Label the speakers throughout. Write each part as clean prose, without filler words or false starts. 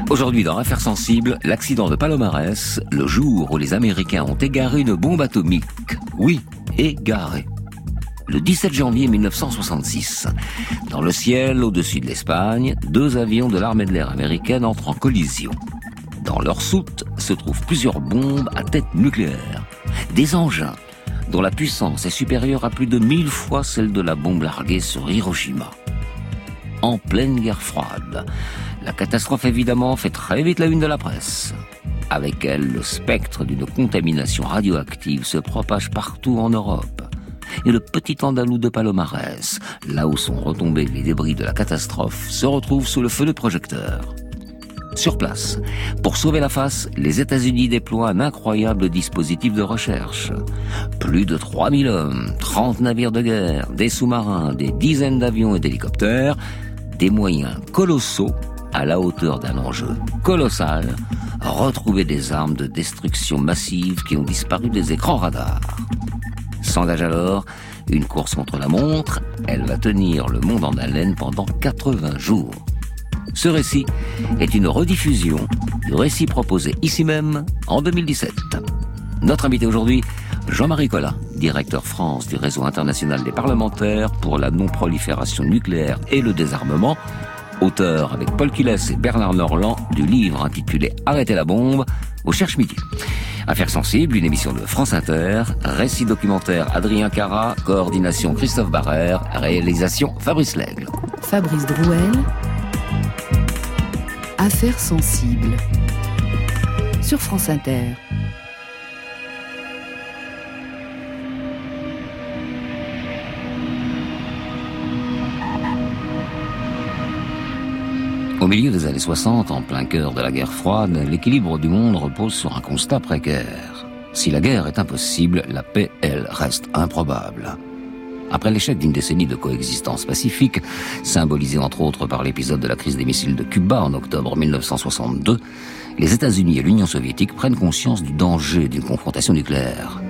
Speaker 1: Aujourd'hui, dans Affaires sensibles, l'accident de Palomares, le jour où les Américains ont égaré une bombe atomique. Oui, égaré. Le 17 janvier 1966, dans le ciel au-dessus de l'Espagne, 2 avions de l'armée de l'air américaine entrent en collision. Dans leur soute se trouvent plusieurs bombes à tête nucléaire. Des engins dont la puissance est supérieure à plus de 1000 fois celle de la bombe larguée sur Hiroshima. En pleine guerre froide, la catastrophe évidemment fait très vite la une de la presse. Avec elle, le spectre d'une contamination radioactive se propage partout en Europe. Et le petit Andalou de Palomares, là où sont retombés les débris de la catastrophe, se retrouve sous le feu de projecteurs. Sur place, pour sauver la face, les États-Unis déploient un incroyable dispositif de recherche. Plus de 3000 hommes, 30 navires de guerre, des sous-marins, des dizaines d'avions et d'hélicoptères, des moyens colossaux à la hauteur d'un enjeu colossal, retrouver des armes de destruction massive qui ont disparu des écrans radars. S'engage alors une course contre la montre, elle va tenir le monde en haleine pendant 80 jours. Ce récit est une rediffusion du récit proposé ici même en 2017. Notre invité aujourd'hui, Jean-Marie Collin, directeur France du Réseau international des parlementaires pour la non-prolifération nucléaire et le désarmement, auteur avec Paul Quilles et Bernard Norland du livre intitulé « Arrêtez la bombe » au Cherche Midi. Affaires sensibles, une émission de France Inter, récit documentaire Adrien Cara, coordination Christophe Barrère, réalisation Fabrice Lègle.
Speaker 2: Fabrice Drouel, Affaires sensibles, sur France Inter.
Speaker 1: Au milieu des années 60, en plein cœur de la guerre froide, l'équilibre du monde repose sur un constat précaire. Si la guerre est impossible, la paix, elle, reste improbable. Après l'échec d'une décennie de coexistence pacifique, symbolisée entre autres par l'épisode de la crise des missiles de Cuba en octobre 1962, les États-Unis et l'Union soviétique prennent conscience du danger d'une confrontation nucléaire.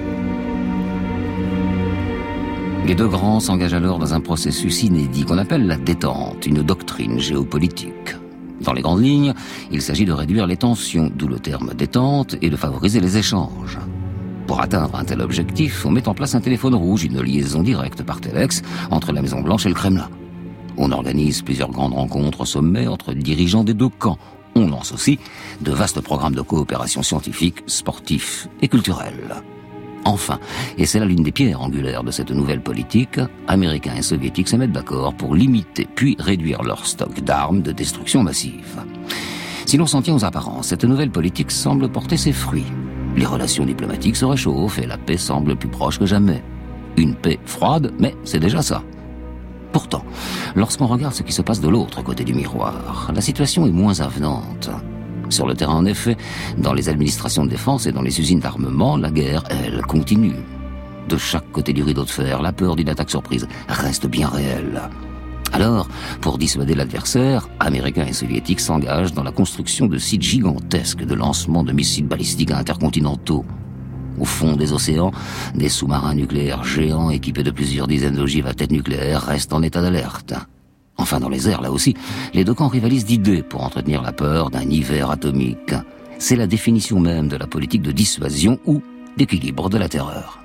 Speaker 1: Les deux grands s'engagent alors dans un processus inédit qu'on appelle la détente, une doctrine géopolitique. Dans les grandes lignes, il s'agit de réduire les tensions, d'où le terme détente, et de favoriser les échanges. Pour atteindre un tel objectif, on met en place un téléphone rouge, une liaison directe par téléx entre la Maison-Blanche et le Kremlin. On organise plusieurs grandes rencontres au sommet entre dirigeants des deux camps. On lance aussi de vastes programmes de coopération scientifique, sportifs et culturels. Enfin, et c'est là l'une des pierres angulaires de cette nouvelle politique, Américains et Soviétiques se mettent d'accord pour limiter puis réduire leur stock d'armes de destruction massive. Si l'on s'en tient aux apparences, cette nouvelle politique semble porter ses fruits. Les relations diplomatiques se réchauffent et la paix semble plus proche que jamais. Une paix froide, mais c'est déjà ça. Pourtant, lorsqu'on regarde ce qui se passe de l'autre côté du miroir, la situation est moins avenante. Sur le terrain, en effet, dans les administrations de défense et dans les usines d'armement, la guerre, elle, continue. De chaque côté du rideau de fer, la peur d'une attaque surprise reste bien réelle. Alors, pour dissuader l'adversaire, Américains et Soviétiques s'engagent dans la construction de sites gigantesques de lancement de missiles balistiques intercontinentaux. Au fond des océans, des sous-marins nucléaires géants équipés de plusieurs dizaines d'ogives à tête nucléaire restent en état d'alerte. Enfin, dans les airs, là aussi, les deux camps rivalisent d'idées pour entretenir la peur d'un hiver atomique. C'est la définition même de la politique de dissuasion ou d'équilibre de la terreur.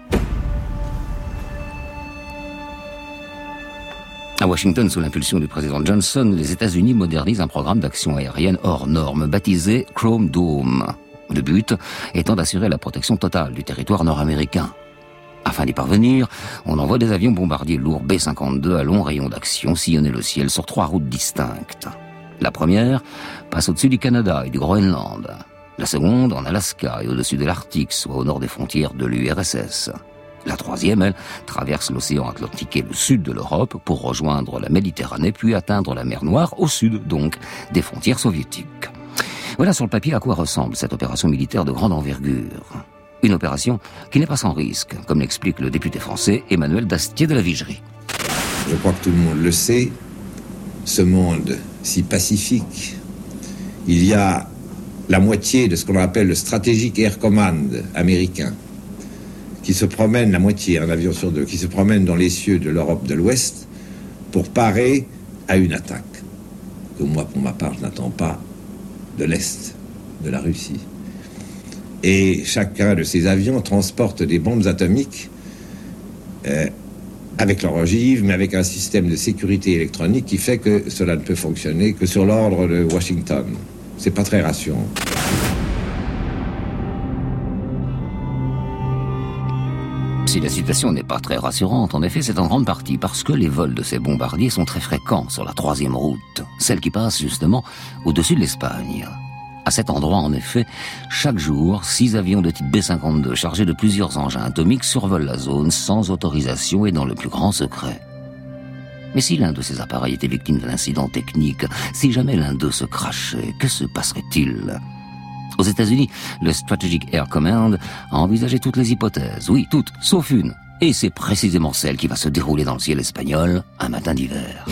Speaker 1: À Washington, sous l'impulsion du président Johnson, les États-Unis modernisent un programme d'action aérienne hors norme, baptisé Chrome Dome. Le but étant d'assurer la protection totale du territoire nord-américain. Afin d'y parvenir, on envoie des avions bombardiers lourds B-52 à long rayon d'action sillonner le ciel sur 3 routes distinctes. La première passe au-dessus du Canada et du Groenland. La seconde en Alaska et au-dessus de l'Arctique, soit au nord des frontières de l'URSS. La troisième, elle, traverse l'océan Atlantique et le sud de l'Europe pour rejoindre la Méditerranée puis atteindre la mer Noire, au sud donc des frontières soviétiques. Voilà sur le papier à quoi ressemble cette opération militaire de grande envergure. Une opération qui n'est pas sans risque, comme l'explique le député français Emmanuel Dastier de la Vigerie.
Speaker 3: Je crois que tout le monde le sait, ce monde si pacifique, il y a la moitié de ce qu'on appelle le Strategic Air Command américain, qui se promène, la moitié, un avion sur deux, qui se promène dans les cieux de l'Europe de l'Ouest pour parer à une attaque, que moi, pour ma part, je n'attends pas de l'Est de la Russie. Et chacun de ces avions transporte des bombes atomiques avec leur ogive, mais avec un système de sécurité électronique qui fait que cela ne peut fonctionner que sur l'ordre de Washington. C'est pas très rassurant.
Speaker 1: Si la situation n'est pas très rassurante, en effet, c'est en grande partie parce que les vols de ces bombardiers sont très fréquents sur la 3e route, celle qui passe justement au-dessus de l'Espagne. À cet endroit, en effet, chaque jour, 6 avions de type B-52 chargés de plusieurs engins atomiques survolent la zone sans autorisation et dans le plus grand secret. Mais si l'un de ces appareils était victime d'un incident technique, si jamais l'un d'eux se crachait, que se passerait-il ? Aux États-Unis, le Strategic Air Command a envisagé toutes les hypothèses, oui, toutes, sauf une. Et c'est précisément celle qui va se dérouler dans le ciel espagnol un matin d'hiver.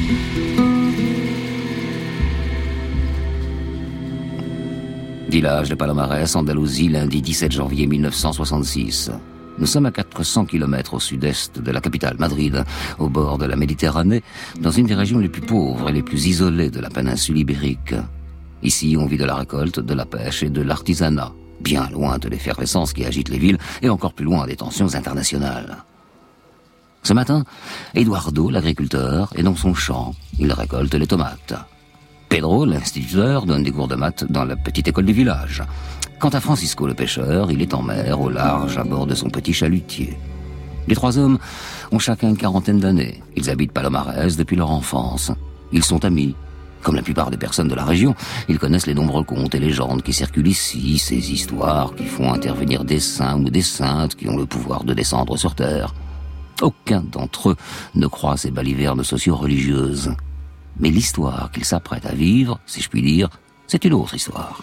Speaker 1: Village de Palomares, Andalousie, lundi 17 janvier 1966. Nous sommes à 400 km au sud-est de la capitale, Madrid, au bord de la Méditerranée, dans une des régions les plus pauvres et les plus isolées de la péninsule ibérique. Ici, on vit de la récolte, de la pêche et de l'artisanat, bien loin de l'effervescence qui agite les villes et encore plus loin des tensions internationales. Ce matin, Eduardo, l'agriculteur, est dans son champ. Il récolte les tomates. Pedro, l'instituteur, donne des cours de maths dans la petite école du village. Quant à Francisco, le pêcheur, il est en mer, au large, à bord de son petit chalutier. Les 3 hommes ont chacun une quarantaine d'années. Ils habitent Palomares depuis leur enfance. Ils sont amis. Comme la plupart des personnes de la région, ils connaissent les nombreux contes et légendes qui circulent ici, ces histoires qui font intervenir des saints ou des saintes qui ont le pouvoir de descendre sur terre. Aucun d'entre eux ne croit ces balivernes socio-religieuses. Mais l'histoire qu'ils s'apprêtent à vivre, si je puis dire, c'est une autre histoire.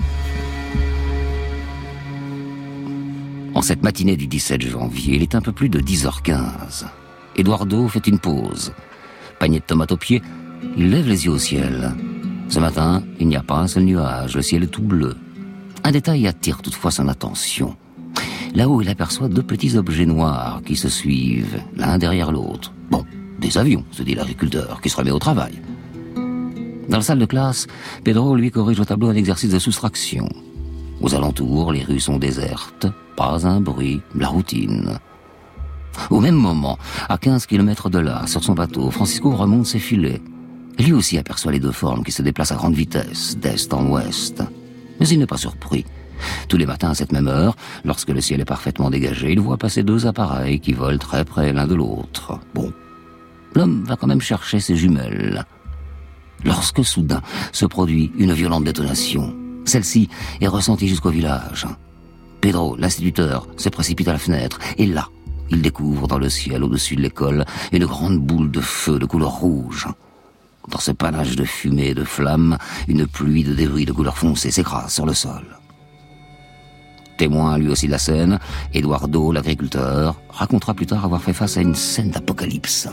Speaker 1: En cette matinée du 17 janvier, il est un peu plus de 10h15. Eduardo fait une pause. Panier de tomates au pied, il lève les yeux au ciel. Ce matin, il n'y a pas un seul nuage, le ciel est tout bleu. Un détail attire toutefois son attention. Là-haut, il aperçoit 2 petits objets noirs qui se suivent, l'un derrière l'autre. Bon, des avions, se dit l'agriculteur, qui se remet au travail. Dans la salle de classe, Pedro, lui, corrige au tableau un exercice de soustraction. Aux alentours, les rues sont désertes, pas un bruit, la routine. Au même moment, à 15 km de là, sur son bateau, Francisco remonte ses filets. Lui aussi aperçoit les 2 formes qui se déplacent à grande vitesse, d'est en ouest. Mais il n'est pas surpris. Tous les matins à cette même heure, lorsque le ciel est parfaitement dégagé, il voit passer 2 appareils qui volent très près l'un de l'autre. Bon, l'homme va quand même chercher ses jumelles. Lorsque soudain se produit une violente détonation, celle-ci est ressentie jusqu'au village. Pedro, l'instituteur, se précipite à la fenêtre, et là, il découvre dans le ciel au-dessus de l'école une grande boule de feu de couleur rouge. Dans ce panache de fumée et de flammes, une pluie de débris de couleur foncée s'écrase sur le sol. Témoin lui aussi de la scène, Eduardo, l'agriculteur, racontera plus tard avoir fait face à une scène d'apocalypse.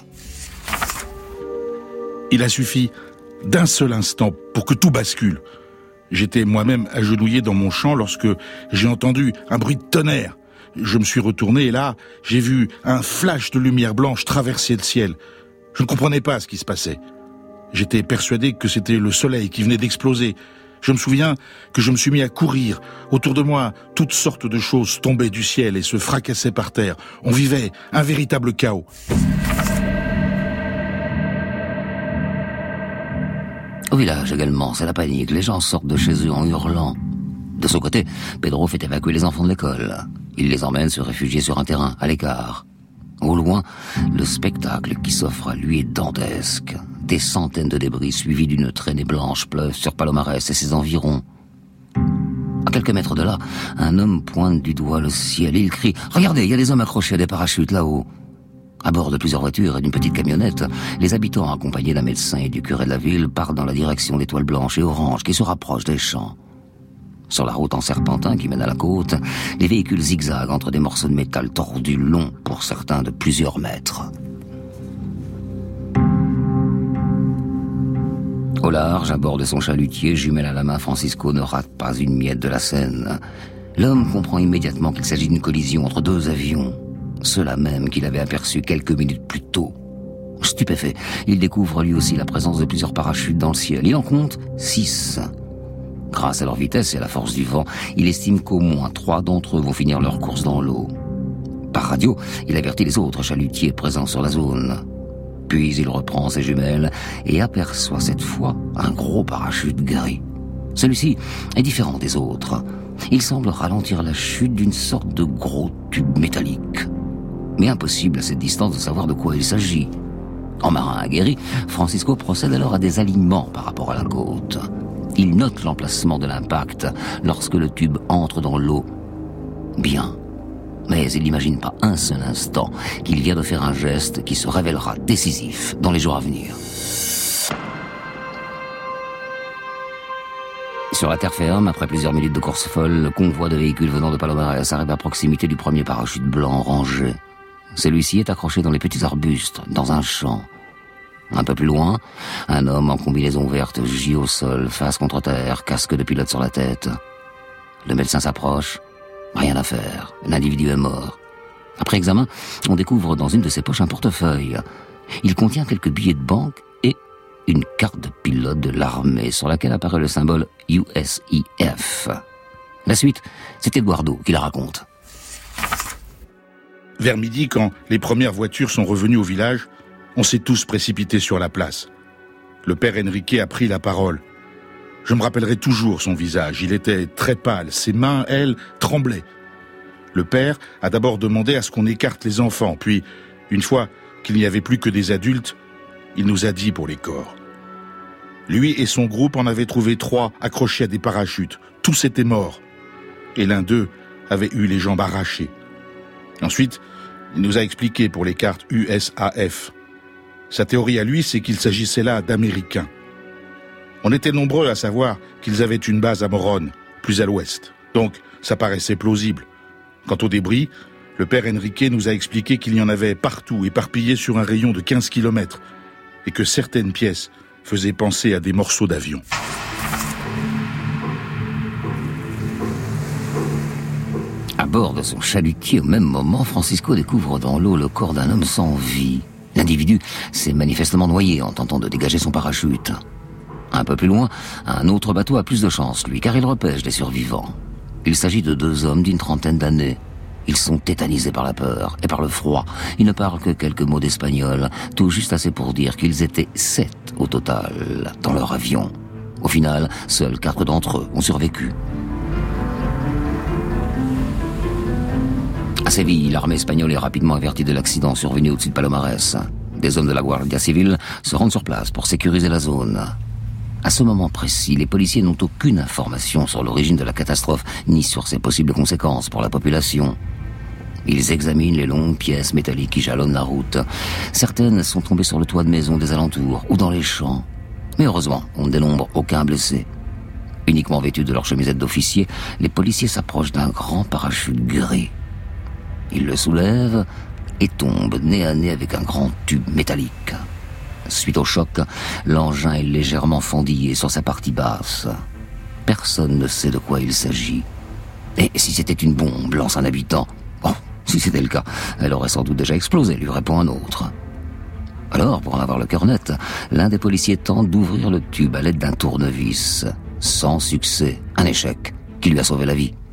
Speaker 4: Il a suffi d'un seul instant pour que tout bascule. J'étais moi-même agenouillé dans mon champ lorsque j'ai entendu un bruit de tonnerre. Je me suis retourné et là, j'ai vu un flash de lumière blanche traverser le ciel. Je ne comprenais pas ce qui se passait. J'étais persuadé que c'était le soleil qui venait d'exploser. Je me souviens que je me suis mis à courir. Autour de moi, toutes sortes de choses tombaient du ciel et se fracassaient par terre. On vivait un véritable chaos.
Speaker 1: Au village également, c'est la panique. Les gens sortent de chez eux en hurlant. De son côté, Pedro fait évacuer les enfants de l'école. Il les emmène se réfugier sur un terrain, à l'écart. Au loin, le spectacle qui s'offre à lui est dantesque. Des centaines de débris suivis d'une traînée blanche pleuvent sur Palomares et ses environs. À quelques mètres de là, un homme pointe du doigt le ciel et il crie « Regardez, il y a des hommes accrochés à des parachutes là-haut !» À bord de plusieurs voitures et d'une petite camionnette, les habitants accompagnés d'un médecin et du curé de la ville partent dans la direction des toiles blanches et oranges qui se rapprochent des champs. Sur la route en serpentin qui mène à la côte, les véhicules zigzaguent entre des morceaux de métal tordus longs, pour certains de plusieurs mètres. Au large, à bord de son chalutier, jumelle à la main, Francisco ne rate pas une miette de la scène. L'homme comprend immédiatement qu'il s'agit d'une collision entre 2 avions, ceux-là même qu'il avait aperçus quelques minutes plus tôt. Stupéfait, il découvre lui aussi la présence de plusieurs parachutes dans le ciel. Il en compte 6. Grâce à leur vitesse et à la force du vent, il estime qu'au moins 3 d'entre eux vont finir leur course dans l'eau. Par radio, il avertit les autres chalutiers présents sur la zone. Puis il reprend ses jumelles et aperçoit cette fois un gros parachute gris. Celui-ci est différent des autres. Il semble ralentir la chute d'une sorte de gros tube métallique. Mais impossible à cette distance de savoir de quoi il s'agit. En marin aguerri, Francisco procède alors à des alignements par rapport à la côte. Il note l'emplacement de l'impact lorsque le tube entre dans l'eau. Bien. Mais il n'imagine pas un seul instant qu'il vient de faire un geste qui se révélera décisif dans les jours à venir. Sur la terre ferme, après plusieurs minutes de course folle, le convoi de véhicules venant de Palomares arrive à proximité du premier parachute blanc rangé. Celui-ci est accroché dans les petits arbustes, dans un champ. Un peu plus loin, un homme en combinaison verte gît au sol, face contre terre, casque de pilote sur la tête. Le médecin s'approche. Rien à faire. L'individu est mort. Après examen, on découvre dans une de ses poches un portefeuille. Il contient quelques billets de banque et une carte de pilote de l'armée sur laquelle apparaît le symbole USIF. La suite, c'est Eduardo qui la raconte.
Speaker 4: Vers midi, quand les premières voitures sont revenues au village, on s'est tous précipités sur la place. Le père Enrique a pris la parole. Je me rappellerai toujours son visage. Il était très pâle. Ses mains, elles, tremblaient. Le père a d'abord demandé à ce qu'on écarte les enfants. Puis, une fois qu'il n'y avait plus que des adultes, il nous a dit pour les corps. Lui et son groupe en avaient trouvé 3 accrochés à des parachutes. Tous étaient morts. Et l'un d'eux avait eu les jambes arrachées. Ensuite, il nous a expliqué pour les cartes USAF. Sa théorie à lui, c'est qu'il s'agissait là d'Américains. On était nombreux à savoir qu'ils avaient une base à Morón, plus à l'ouest. Donc, ça paraissait plausible. Quant aux débris, le père Enrique nous a expliqué qu'il y en avait partout, éparpillés sur un rayon de 15 km, et que certaines pièces faisaient penser à des morceaux d'avion.
Speaker 1: À bord de son chalutier, au même moment, Francisco découvre dans l'eau le corps d'un homme sans vie. L'individu s'est manifestement noyé en tentant de dégager son parachute. Un peu plus loin, un autre bateau a plus de chance, lui, car il repêche des survivants. Il s'agit de 2 hommes d'une trentaine d'années. Ils sont tétanisés par la peur et par le froid. Ils ne parlent que quelques mots d'espagnol, tout juste assez pour dire qu'ils étaient 7 au total dans leur avion. Au final, seuls 4 d'entre eux ont survécu. À Séville, l'armée espagnole est rapidement avertie de l'accident survenu au-dessus de Palomares. Des hommes de la Guardia Civile se rendent sur place pour sécuriser la zone. À ce moment précis, les policiers n'ont aucune information sur l'origine de la catastrophe, ni sur ses possibles conséquences pour la population. Ils examinent les longues pièces métalliques qui jalonnent la route. Certaines sont tombées sur le toit de maisons des alentours ou dans les champs. Mais heureusement, on ne dénombre aucun blessé. Uniquement vêtus de leur chemisette d'officier, les policiers s'approchent d'un grand parachute gris. Ils le soulèvent et tombent nez à nez avec un grand tube métallique. Suite au choc, l'engin est légèrement fendillé sur sa partie basse. Personne ne sait de quoi il s'agit. Et si c'était une bombe, lance un habitant. Bon, si c'était le cas, elle aurait sans doute déjà explosé, lui répond un autre. Alors, pour en avoir le cœur net, l'un des policiers tente d'ouvrir le tube à l'aide d'un tournevis. Sans succès, un échec qui lui a sauvé la vie.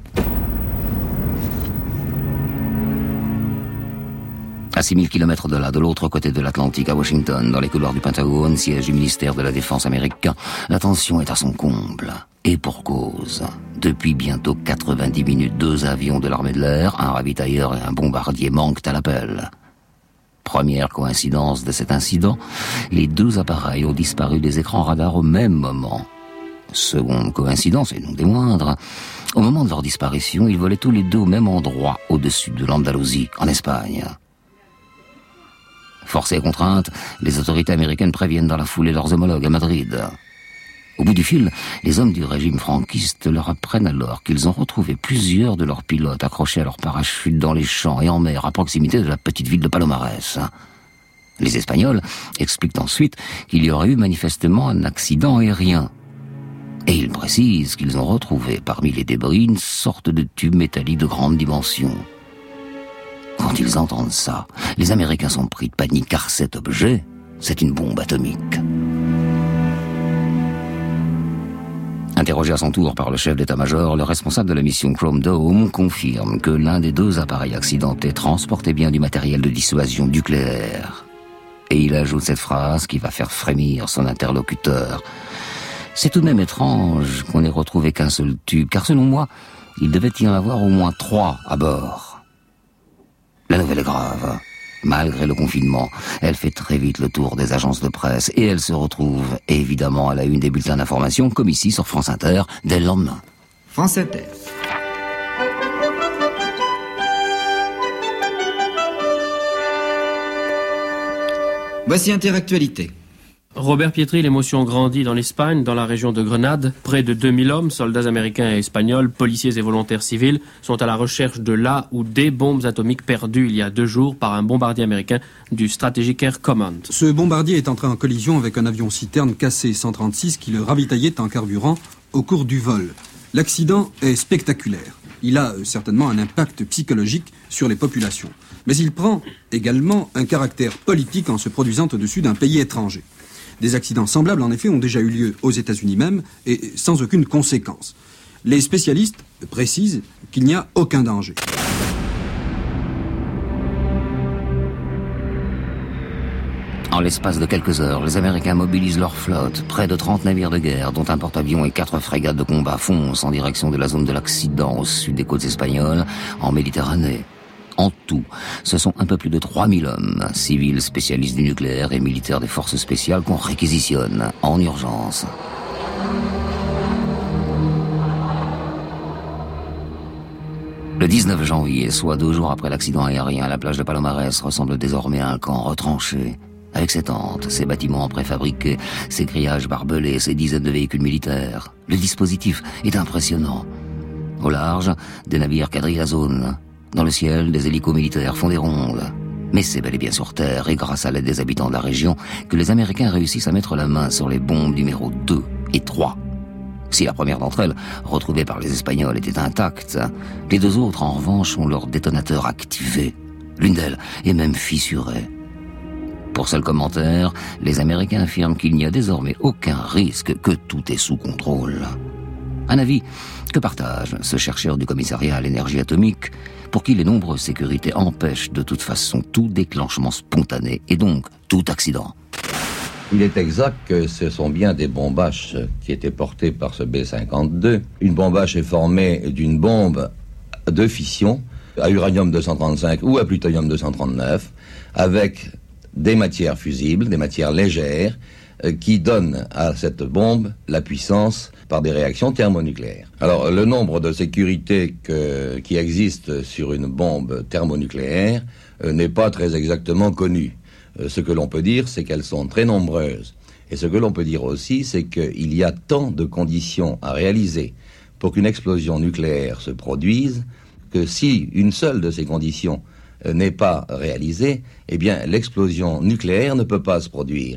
Speaker 1: À 6000 km de là, de l'autre côté de l'Atlantique, à Washington, dans les couloirs du Pentagone, siège du ministère de la Défense américain, la tension est à son comble. Et pour cause. Depuis bientôt 90 minutes, 2 avions de l'armée de l'air, un ravitailleur et un bombardier manquent à l'appel. Première coïncidence de cet incident, les 2 appareils ont disparu des écrans radars au même moment. Seconde coïncidence, et non des moindres, au moment de leur disparition, ils volaient tous les 2 au même endroit, au-dessus de l'Andalousie, en Espagne. Forcées et contraintes, les autorités américaines préviennent dans la foulée leurs homologues à Madrid. Au bout du fil, les hommes du régime franquiste leur apprennent alors qu'ils ont retrouvé plusieurs de leurs pilotes accrochés à leurs parachutes dans les champs et en mer à proximité de la petite ville de Palomares. Les Espagnols expliquent ensuite qu'il y aurait eu manifestement un accident aérien. Et ils précisent qu'ils ont retrouvé parmi les débris une sorte de tube métallique de grande dimension. Quand ils entendent ça, les Américains sont pris de panique car cet objet, c'est une bombe atomique. Interrogé à son tour par le chef d'état-major, le responsable de la mission Chrome Dome confirme que l'un des 2 appareils accidentés transportait bien du matériel de dissuasion nucléaire. Et il ajoute cette phrase qui va faire frémir son interlocuteur. C'est tout de même étrange qu'on n'ait retrouvé qu'un seul tube, car selon moi, il devait y en avoir au moins 3 à bord. La nouvelle est grave. Malgré le confinement, elle fait très vite le tour des agences de presse et elle se retrouve évidemment à la une des bulletins d'information, comme ici sur France Inter, dès le lendemain.
Speaker 5: France Inter. Voici Interactualité.
Speaker 6: Robert Pietri, l'émotion grandit dans l'Espagne, dans la région de Grenade. Près de 2000 hommes, soldats américains et espagnols, policiers et volontaires civils, sont à la recherche de la ou des bombes atomiques perdues il y a 2 jours par un bombardier américain du Strategic Air Command.
Speaker 7: Ce bombardier est entré en collision avec un avion citerne KC-136 qui le ravitaillait en carburant au cours du vol. L'accident est spectaculaire. Il a certainement un impact psychologique sur les populations. Mais il prend également un caractère politique en se produisant au-dessus d'un pays étranger. Des accidents semblables, en effet, ont déjà eu lieu aux États-Unis même, et sans aucune conséquence. Les spécialistes précisent qu'il n'y a aucun danger.
Speaker 1: En l'espace de quelques heures, les Américains mobilisent leur flotte. Près de 30 navires de guerre, dont un porte-avions et 4 frégates de combat, foncent en direction de la zone de l'accident au sud des côtes espagnoles, en Méditerranée. En tout, ce sont un peu plus de 3000 hommes, civils spécialistes du nucléaire et militaires des forces spéciales qu'on réquisitionne en urgence. Le 19 janvier, soit 2 jours après l'accident aérien, la plage de Palomares ressemble désormais à un camp retranché. Avec ses tentes, ses bâtiments préfabriqués, ses grillages barbelés, ses dizaines de véhicules militaires. Le dispositif est impressionnant. Au large, des navires quadrillent la zone. Dans le ciel, des hélicos militaires font des rondes. Mais c'est bel et bien sur Terre, et grâce à l'aide des habitants de la région, que les Américains réussissent à mettre la main sur les bombes numéro 2 et 3. Si la première d'entre elles, retrouvée par les Espagnols, était intacte, les 2 autres, en revanche, ont leur détonateur activé. L'une d'elles est même fissurée. Pour seul commentaire, les Américains affirment qu'il n'y a désormais aucun risque, que tout est sous contrôle. Un avis que partage ce chercheur du commissariat à l'énergie atomique, pour qui les nombreuses sécurités empêchent de toute façon tout déclenchement spontané et donc tout accident.
Speaker 8: Il est exact que ce sont bien des bombaches qui étaient portées par ce B-52. Une bombache est formée d'une bombe de fission à uranium-235 ou à plutonium-239 avec des matières fusibles, des matières légères qui donnent à cette bombe la puissance par des réactions thermonucléaires. Alors, le nombre de sécurités qui existent sur une bombe thermonucléaire n'est pas très exactement connu. Ce que l'on peut dire, c'est qu'elles sont très nombreuses. Et ce que l'on peut dire aussi, c'est qu'il y a tant de conditions à réaliser pour qu'une explosion nucléaire se produise, que si une seule de ces conditions n'est pas réalisée, eh bien, l'explosion nucléaire ne peut pas se produire.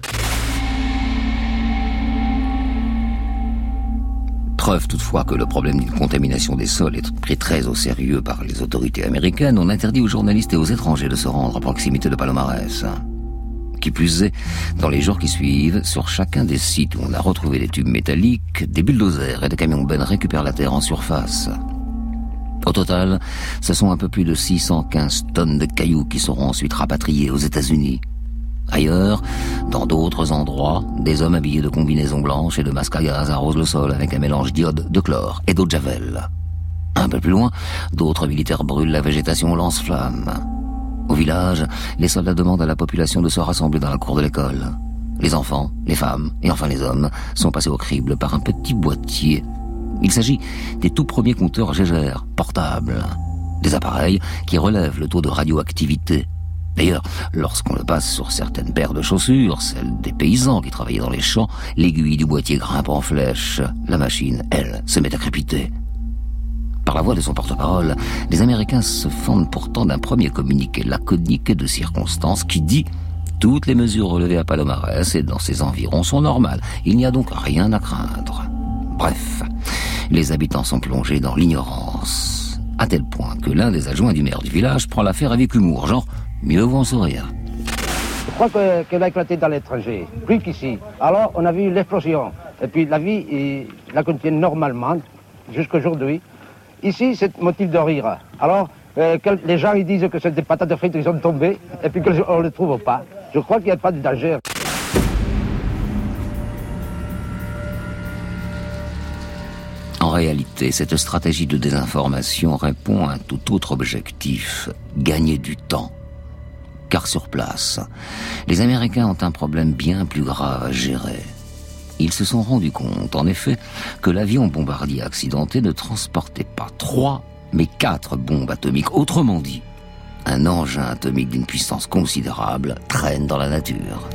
Speaker 1: Preuve toutefois que le problème d'une contamination des sols est pris très au sérieux par les autorités américaines, on interdit aux journalistes et aux étrangers de se rendre à proximité de Palomares. Qui plus est, dans les jours qui suivent, sur chacun des sites où on a retrouvé des tubes métalliques, des bulldozers et des camions bennes récupèrent la terre en surface. Au total, ce sont un peu plus de 615 tonnes de cailloux qui seront ensuite rapatriés aux États-Unis. Ailleurs, dans d'autres endroits, des hommes habillés de combinaisons blanches et de masques à gaz arrosent le sol avec un mélange d'iode, de chlore et d'eau de javel. Un peu plus loin, d'autres militaires brûlent la végétation au lance-flammes. Au village, les soldats demandent à la population de se rassembler dans la cour de l'école. Les enfants, les femmes et enfin les hommes sont passés au crible par un petit boîtier. Il s'agit des tout premiers compteurs Geiger, portables. Des appareils qui relèvent le taux de radioactivité. D'ailleurs, lorsqu'on le passe sur certaines paires de chaussures, celles des paysans qui travaillaient dans les champs, l'aiguille du boîtier grimpe en flèche. La machine, elle, se met à crépiter. Par la voix de son porte-parole, les Américains se fendent pourtant d'un premier communiqué laconique et de circonstance qui dit « Toutes les mesures relevées à Palomares et dans ses environs sont normales. Il n'y a donc rien à craindre. » Bref, les habitants sont plongés dans l'ignorance, à tel point que l'un des adjoints du maire du village prend l'affaire avec humour, genre « mieux vaut en sourire ».
Speaker 9: Je crois qu'elle a éclaté dans l'étranger, plus qu'ici. Alors, on a vu l'explosion. Et puis la vie, la continue normalement, jusqu'aujourd'hui. Ici, c'est motif de rire. Alors, les gens ils disent que c'est des patates frites qui sont tombées, et puis qu'on ne les trouve pas. Je crois qu'il n'y a pas de danger.
Speaker 1: En réalité, cette stratégie de désinformation répond à un tout autre objectif, gagner du temps. Car sur place, les Américains ont un problème bien plus grave à gérer. Ils se sont rendus compte, en effet, que l'avion bombardier accidenté ne transportait pas 3, mais 4 bombes atomiques. Autrement dit, un engin atomique d'une puissance considérable traîne dans la nature.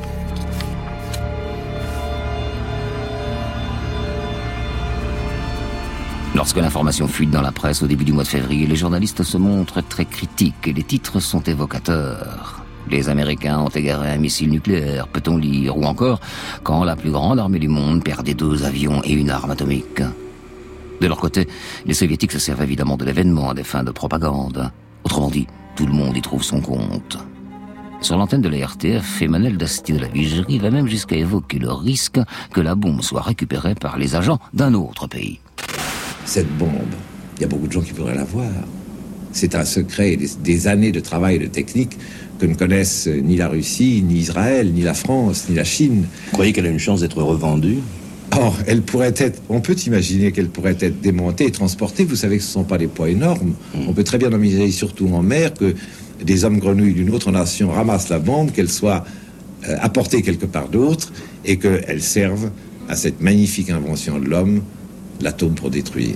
Speaker 1: Lorsque l'information fuite dans la presse au début du mois de février, les journalistes se montrent très critiques et les titres sont évocateurs. Les Américains ont égaré un missile nucléaire, peut-on lire, ou encore quand la plus grande armée du monde perdait 2 avions et une arme atomique. De leur côté, les Soviétiques se servent évidemment de l'événement à des fins de propagande. Autrement dit, tout le monde y trouve son compte. Sur l'antenne de la RTF, Emmanuel Dastier de la Vigerie va même jusqu'à évoquer le risque que la bombe soit récupérée par les agents d'un autre pays.
Speaker 3: Cette bombe, il y a beaucoup de gens qui voudraient la voir. C'est un secret, des années de travail et de technique que ne connaissent ni la Russie, ni Israël, ni la France, ni la Chine.
Speaker 10: Vous croyez qu'elle a une chance d'être revendue ?
Speaker 3: Or, elle pourrait être, on peut imaginer qu'elle pourrait être démontée et transportée. Vous savez que ce ne sont pas des poids énormes. On peut très bien envisager, surtout en mer, que des hommes grenouilles d'une autre nation ramassent la bombe, qu'elle soit apportée quelque part d'autre et qu'elle serve à cette magnifique invention de l'homme, l'atome pour détruire.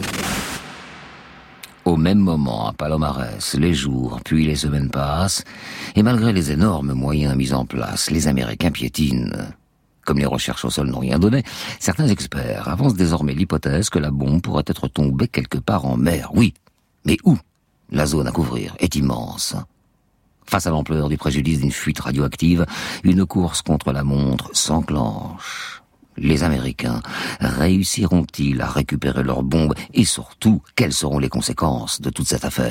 Speaker 1: Au même moment, à Palomares, les jours puis les semaines passent, et malgré les énormes moyens mis en place, les Américains piétinent. Comme les recherches au sol n'ont rien donné, certains experts avancent désormais l'hypothèse que la bombe pourrait être tombée quelque part en mer. Oui, mais où ? La zone à couvrir est immense. Face à l'ampleur du préjudice d'une fuite radioactive, une course contre la montre s'enclenche. Les Américains réussiront-ils à récupérer leurs bombes et surtout, quelles seront les conséquences de toute cette affaire ?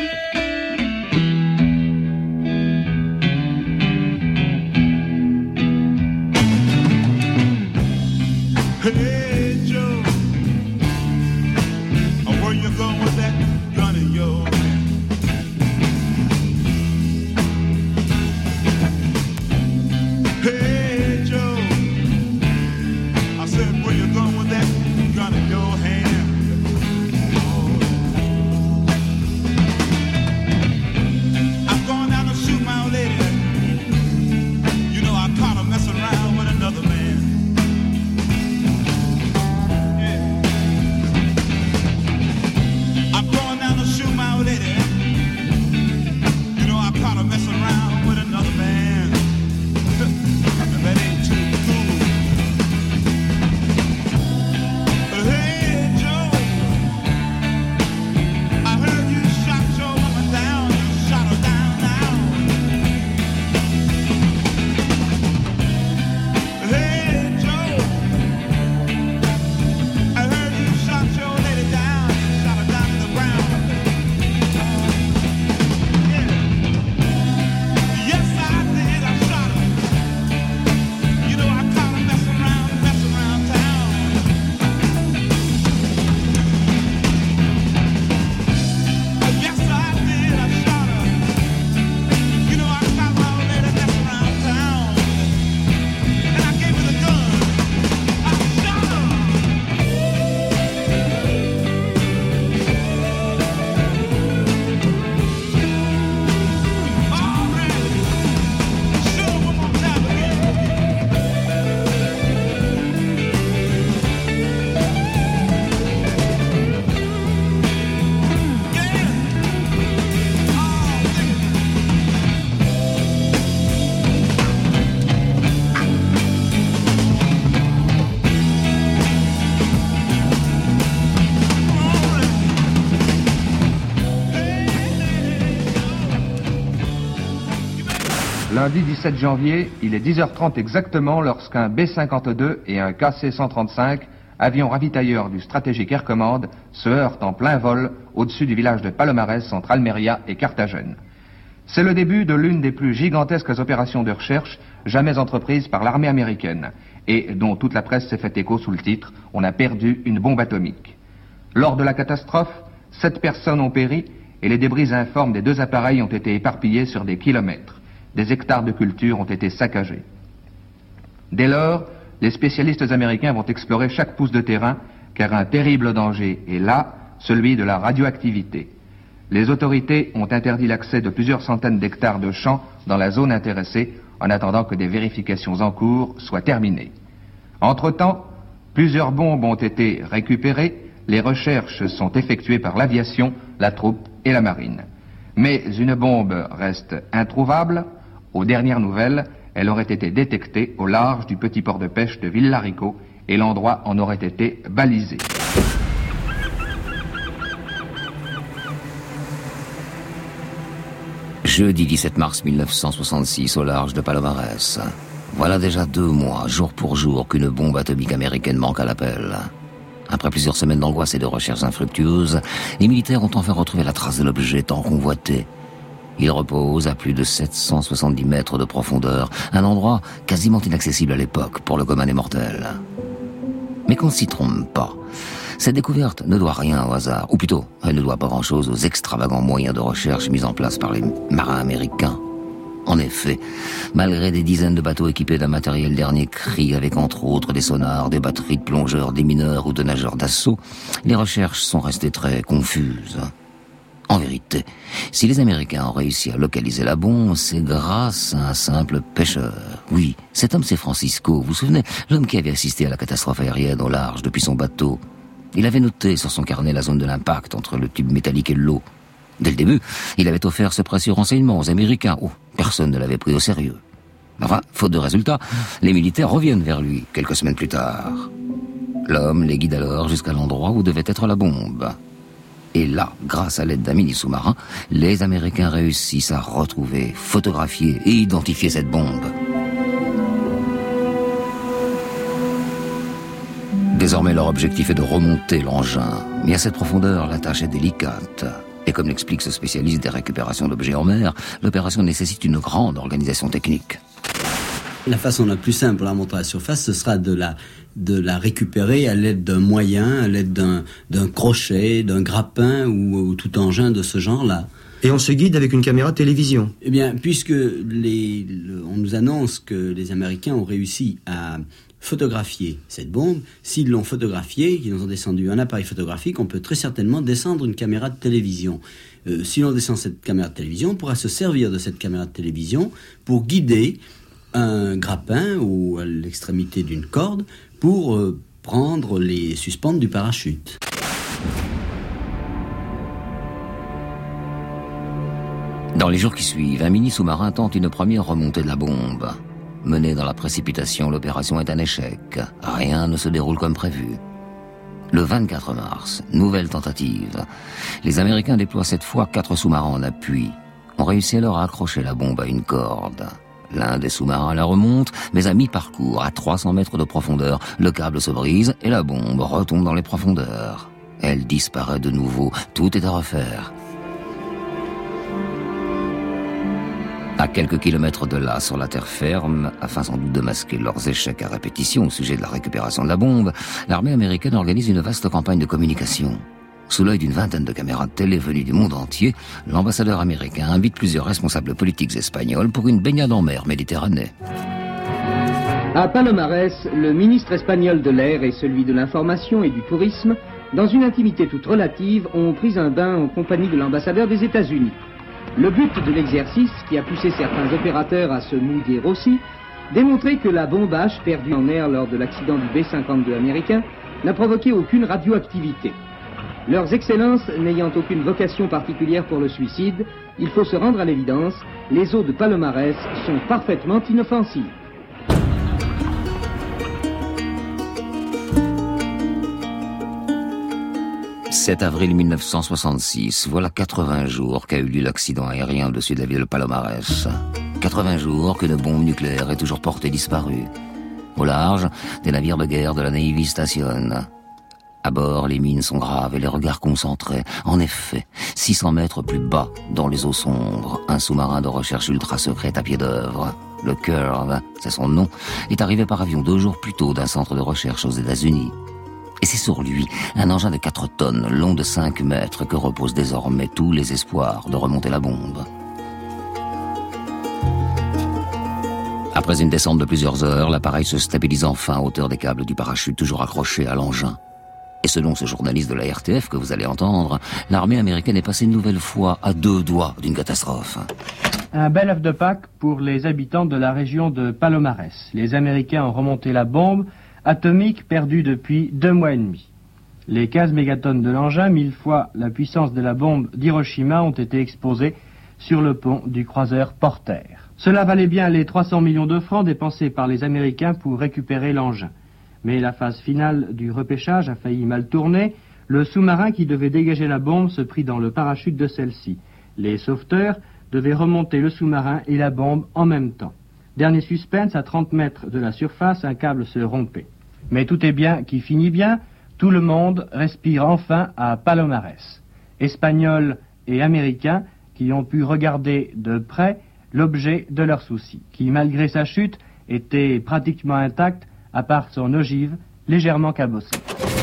Speaker 11: Hey Joe, where you going with that gun of yours? Hey Joe, I said where you going with that gun in your hand? I'm going down to shoot my old lady. You know I caught her messing around with another man. Messing around with another man. That ain't too cool. Hey Joe, I heard you shot your woman down. You shot her down now. Hey Joe, I heard you shot your lady down. You shot her down to the ground.
Speaker 12: Lundi 17 janvier, il est 10h30 exactement lorsqu'un B-52 et un KC-135, avions ravitailleurs du Strategic Air Command, se heurtent en plein vol au-dessus du village de Palomares entre Almeria et Carthagène. C'est le début de l'une des plus gigantesques opérations de recherche jamais entreprises par l'armée américaine. et dont toute la presse s'est fait écho sous le titre « On a perdu une bombe atomique ». Lors de la catastrophe, 7 personnes ont péri et les débris informes des 2 appareils ont été éparpillés sur des kilomètres. Des hectares de culture ont été saccagés. Dès lors, les spécialistes américains vont explorer chaque pouce de terrain car un terrible danger est là, celui de la radioactivité. Les autorités ont interdit l'accès de plusieurs centaines d'hectares de champs dans la zone intéressée en attendant que des vérifications en cours soient terminées. Entre-temps, plusieurs bombes ont été récupérées, les recherches sont effectuées par l'aviation, la troupe et la marine. Mais une bombe reste introuvable. Aux dernières nouvelles, elle aurait été détectée au large du petit port de pêche de Villarico et l'endroit en aurait été balisé.
Speaker 1: Jeudi 17 mars 1966, au large de Palomares. Voilà déjà 2 mois, jour pour jour, qu'une bombe atomique américaine manque à l'appel. Après plusieurs semaines d'angoisse et de recherches infructueuses, les militaires ont enfin retrouvé la trace de l'objet tant convoité. Il repose à plus de 770 mètres de profondeur, un endroit quasiment inaccessible à l'époque pour le commun des mortels. Mais qu'on ne s'y trompe pas. Cette découverte ne doit rien au hasard, ou plutôt, elle ne doit pas grand-chose aux extravagants moyens de recherche mis en place par les marins américains. En effet, malgré des dizaines de bateaux équipés d'un matériel dernier cri avec entre autres des sonars, des batteries de plongeurs, des mineurs ou de nageurs d'assaut, les recherches sont restées très confuses. En vérité, si les Américains ont réussi à localiser la bombe, c'est grâce à un simple pêcheur. Oui, cet homme c'est Francisco, vous vous souvenez, l'homme qui avait assisté à la catastrophe aérienne au large depuis son bateau. Il avait noté sur son carnet la zone de l'impact entre le tube métallique et l'eau. Dès le début, il avait offert ce précieux renseignement aux Américains. Oh, personne ne l'avait pris au sérieux. Enfin, faute de résultats, les militaires reviennent vers lui quelques semaines plus tard. L'homme les guide alors jusqu'à l'endroit où devait être la bombe. Et là, grâce à l'aide d'un mini-sous-marin, les Américains réussissent à retrouver, photographier et identifier cette bombe. Désormais, leur objectif est de remonter l'engin. Mais à cette profondeur, la tâche est délicate. Et comme l'explique ce spécialiste des récupérations d'objets en mer, l'opération nécessite une grande organisation technique.
Speaker 13: La façon la plus simple pour la montrer à la surface, ce sera de la récupérer à l'aide d'un moyen, à l'aide d'un crochet, d'un grappin ou tout engin de ce genre-là.
Speaker 14: Et on se guide avec une caméra de télévision.
Speaker 13: Eh bien, puisque on nous annonce que les Américains ont réussi à photographier cette bombe, s'ils l'ont photographiée, qu'ils ont descendu un appareil photographique, on peut très certainement descendre une caméra de télévision. Si l'on descend cette caméra de télévision, on pourra se servir de cette caméra de télévision pour guider un grappin ou à l'extrémité d'une corde pour prendre les suspentes du parachute.
Speaker 1: Dans les jours qui suivent, un mini-sous-marin tente une première remontée de la bombe. Menée dans la précipitation, l'opération est un échec. Rien ne se déroule comme prévu. Le 24 mars, nouvelle tentative. Les Américains déploient cette fois 4 sous-marins en appui. On réussit alors à accrocher la bombe à une corde. L'un des sous-marins la remonte, mais à mi-parcours, à 300 mètres de profondeur, le câble se brise et la bombe retombe dans les profondeurs. Elle disparaît de nouveau. Tout est à refaire. À quelques kilomètres de là, sur la terre ferme, afin sans doute de masquer leurs échecs à répétition au sujet de la récupération de la bombe, l'armée américaine organise une vaste campagne de communication. Sous l'œil d'une vingtaine de caméras de télé venues du monde entier, l'ambassadeur américain invite plusieurs responsables politiques espagnols pour une baignade en mer Méditerranée.
Speaker 15: À Palomares, le ministre espagnol de l'air et celui de l'information et du tourisme, dans une intimité toute relative, ont pris un bain en compagnie de l'ambassadeur des États-Unis. Le but de l'exercice, qui a poussé certains opérateurs à se mouiller aussi, démontrait que la bombe H perdue en mer lors de l'accident du B-52 américain n'a provoqué aucune radioactivité. Leurs excellences n'ayant aucune vocation particulière pour le suicide, il faut se rendre à l'évidence, les eaux de Palomares sont parfaitement inoffensives.
Speaker 1: « 7 avril 1966, voilà 80 jours qu'a eu lieu l'accident aérien au-dessus de la ville de Palomares. 80 jours qu'une bombe nucléaire est toujours portée disparue. Au large, des navires de guerre de la Navy stationnent. À bord, les mines sont graves et les regards concentrés. En effet, 600 mètres plus bas, dans les eaux sombres, un sous-marin de recherche ultra secrète à pied d'œuvre. le Curve, c'est son nom, est arrivé par avion 2 jours plus tôt d'un centre de recherche aux États-Unis. Et c'est sur lui, un engin de 4 tonnes, long de 5 mètres, que reposent désormais tous les espoirs de remonter la bombe. Après une descente de plusieurs heures, l'appareil se stabilise enfin à hauteur des câbles du parachute toujours accrochés à l'engin. Et selon ce journaliste de la RTF que vous allez entendre, l'armée américaine est passée une nouvelle fois à 2 doigts d'une catastrophe.
Speaker 16: Un bel œuf de Pâques pour les habitants de la région de Palomares. Les Américains ont remonté la bombe atomique perdue depuis 2 mois et demi. Les 15 mégatonnes de l'engin, 1000 fois la puissance de la bombe d'Hiroshima, ont été exposées sur le pont du croiseur Porter. Cela valait bien les 300 millions de francs dépensés par les Américains pour récupérer l'engin. Mais la phase finale du repêchage a failli mal tourner. Le sous-marin qui devait dégager la bombe se prit dans le parachute de celle-ci. Les sauveteurs devaient remonter le sous-marin et la bombe en même temps. Dernier suspense, à 30 mètres de la surface, un câble se rompait. Mais tout est bien qui finit bien. Tout le monde respire enfin à Palomares. Espagnols et Américains qui ont pu regarder de près l'objet de leurs soucis, qui, malgré sa chute, était pratiquement intact, à part son ogive légèrement cabossée.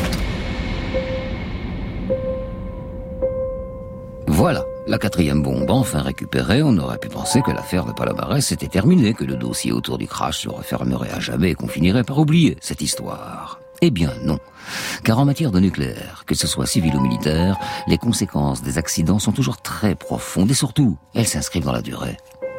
Speaker 1: Voilà, la 4e bombe enfin récupérée. On aurait pu penser que l'affaire de Palomares était terminée, que le dossier autour du crash se refermerait à jamais et qu'on finirait par oublier cette histoire. Eh bien non, car en matière de nucléaire, que ce soit civil ou militaire, les conséquences des accidents sont toujours très profondes et surtout, elles s'inscrivent dans la durée.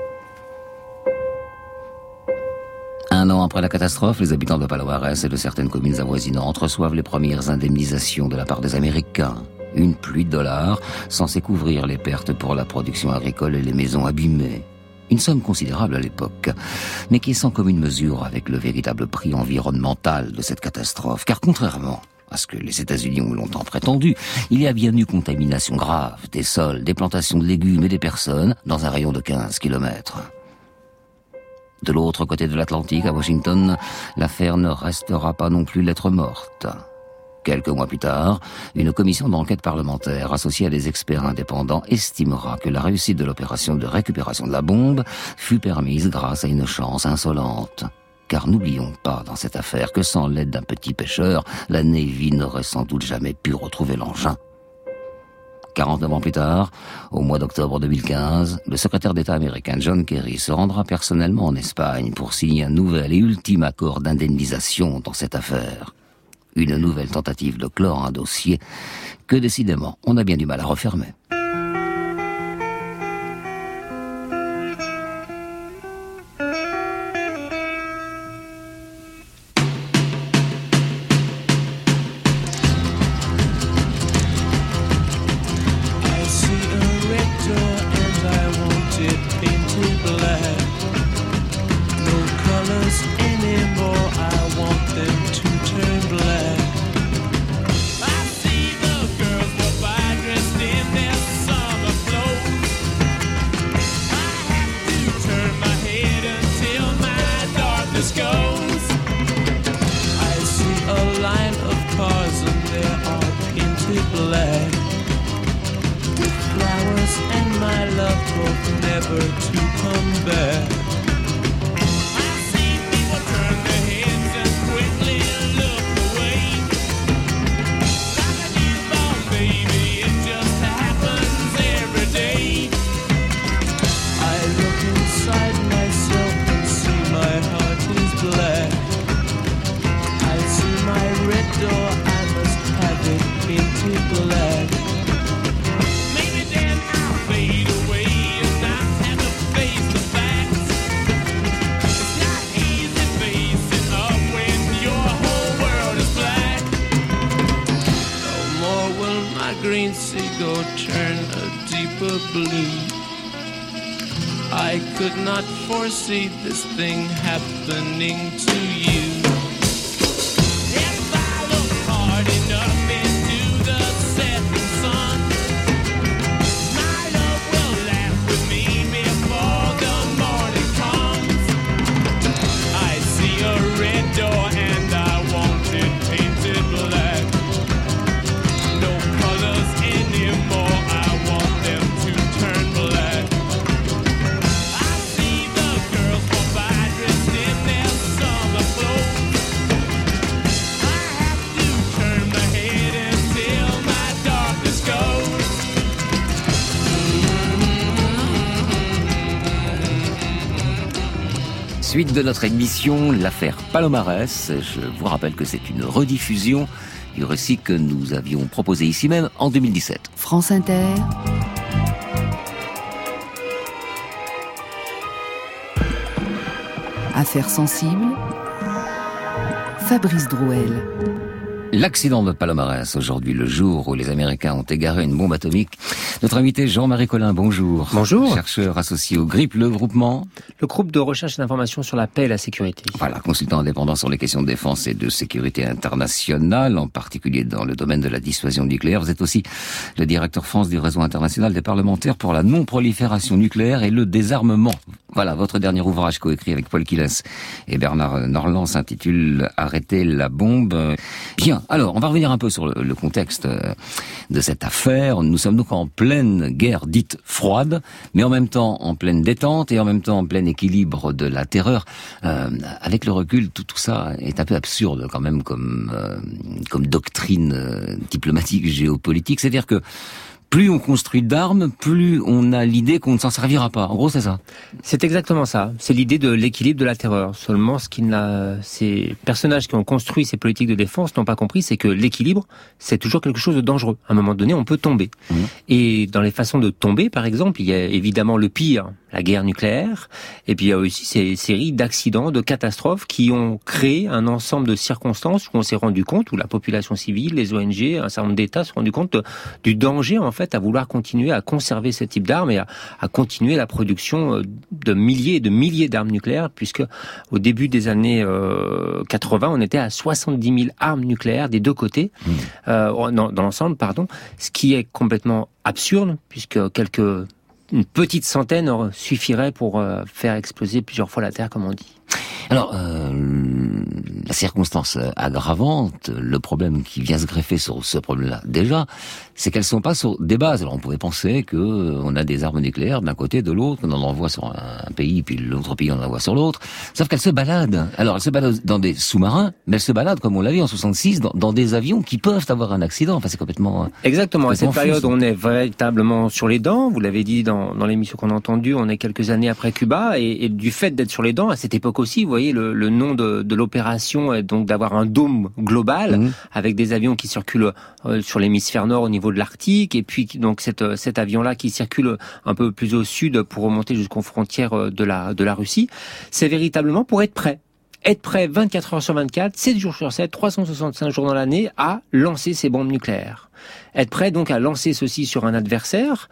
Speaker 1: 1 an après la catastrophe, les habitants de Palomares et de certaines communes avoisinantes reçoivent les premières indemnisations de la part des Américains. Une pluie de dollars censée couvrir les pertes pour la production agricole et les maisons abîmées. Une somme considérable à l'époque, mais qui est sans commune mesure avec le véritable prix environnemental de cette catastrophe. Car contrairement à ce que les États-Unis ont longtemps prétendu, il y a bien eu contamination grave des sols, des plantations de légumes et des personnes dans un rayon de 15 kilomètres. De l'autre côté de l'Atlantique, à Washington, l'affaire ne restera pas non plus lettre morte. Quelques mois plus tard, une commission d'enquête parlementaire associée à des experts indépendants estimera que la réussite de l'opération de récupération de la bombe fut permise grâce à une chance insolente. Car n'oublions pas dans cette affaire que sans l'aide d'un petit pêcheur, la Navy n'aurait sans doute jamais pu retrouver l'engin. 49 ans plus tard, au mois d'octobre 2015, le secrétaire d'État américain John Kerry se rendra personnellement en Espagne pour signer un nouvel et ultime accord d'indemnisation dans cette affaire. Une nouvelle tentative de clore un dossier que décidément on a bien du mal à refermer.
Speaker 17: Foresee this thing happening to you. If I look hard enough into the setting sun, my love will laugh with me before the morning comes. I see a red door and I want it painted black. No colors anymore, I want them to turn black. Bye.
Speaker 1: Suite de notre émission, l'affaire Palomares. Je vous rappelle que c'est une rediffusion du récit que nous avions proposé ici même en 2017.
Speaker 2: France Inter. Affaires sensibles. Fabrice Drouel.
Speaker 1: L'accident de Palomares, aujourd'hui, le jour où les Américains ont égaré une bombe atomique. Notre invité Jean-Marie Collin, bonjour.
Speaker 18: Bonjour.
Speaker 1: Chercheur associé au GRIP, le groupement.
Speaker 18: Le groupe de recherche et d'information sur la paix et la sécurité.
Speaker 1: Voilà, consultant indépendant sur les questions de défense et de sécurité internationale, en particulier dans le domaine de la dissuasion nucléaire. Vous êtes aussi le directeur France du réseau international des parlementaires pour la non-prolifération nucléaire et le désarmement. Voilà, votre dernier ouvrage coécrit avec Paul Quilles et Bernard Norland s'intitule « Arrêter la bombe ». Bien, alors, on va revenir un peu sur le contexte de cette affaire. Nous sommes donc en pleine guerre dite froide, mais en même temps en pleine détente et en même temps en plein équilibre de la terreur. Avec le recul, tout ça est un peu absurde quand même comme doctrine diplomatique, géopolitique. C'est-à-dire que plus on construit d'armes, plus on a l'idée qu'on ne s'en servira pas. En gros, c'est ça.
Speaker 18: C'est exactement ça. C'est l'idée de l'équilibre de la terreur. Seulement, ces personnages qui ont construit ces politiques de défense n'ont pas compris, c'est que l'équilibre, c'est toujours quelque chose de dangereux. À un moment donné, on peut tomber. Et dans les façons de tomber, par exemple, il y a évidemment le pire, la guerre nucléaire, et puis il y a aussi ces séries d'accidents, de catastrophes qui ont créé un ensemble de circonstances où on s'est rendu compte, où la population civile, les ONG, un certain nombre d'États se sont rendus compte du danger, en fait, à vouloir continuer à conserver ce type d'armes et à continuer la production de milliers et de milliers d'armes nucléaires, puisque au début des années 80, on était à 70 000 armes nucléaires des deux côtés, dans l'ensemble, pardon, ce qui est complètement absurde, puisque une petite centaine suffirait pour faire exploser plusieurs fois la Terre, comme on dit.
Speaker 1: Alors, la circonstance aggravante, le problème qui vient se greffer sur ce problème-là, déjà, c'est qu'elles sont pas sur des bases. Alors, on pourrait penser que on a des armes nucléaires d'un côté, de l'autre, on en envoie sur un pays, puis l'autre pays on en envoie sur l'autre. Sauf qu'elles se baladent. Alors, elles se baladent dans des sous-marins, mais elles se baladent, comme on l'a vu en 66, dans des avions qui peuvent avoir un accident. Enfin, c'est complètement...
Speaker 18: Exactement. À cette
Speaker 1: fou,
Speaker 18: période, on est véritablement sur les dents. Vous l'avez dit dans l'émission qu'on a entendue, on est quelques années après Cuba, et du fait d'être sur les dents, à cette époque aussi, vous voyez, le nom de l'opération est donc d'avoir un dôme global avec des avions qui circulent sur l'hémisphère nord au niveau de l'Arctique, et puis donc cet avion-là qui circule un peu plus au sud pour remonter jusqu'aux frontières de la Russie. C'est véritablement pour être prêt. Être prêt 24 heures sur 24, 7 jours sur 7, 365 jours dans l'année à lancer ces bombes nucléaires. Être prêt donc à lancer ceci sur un adversaire,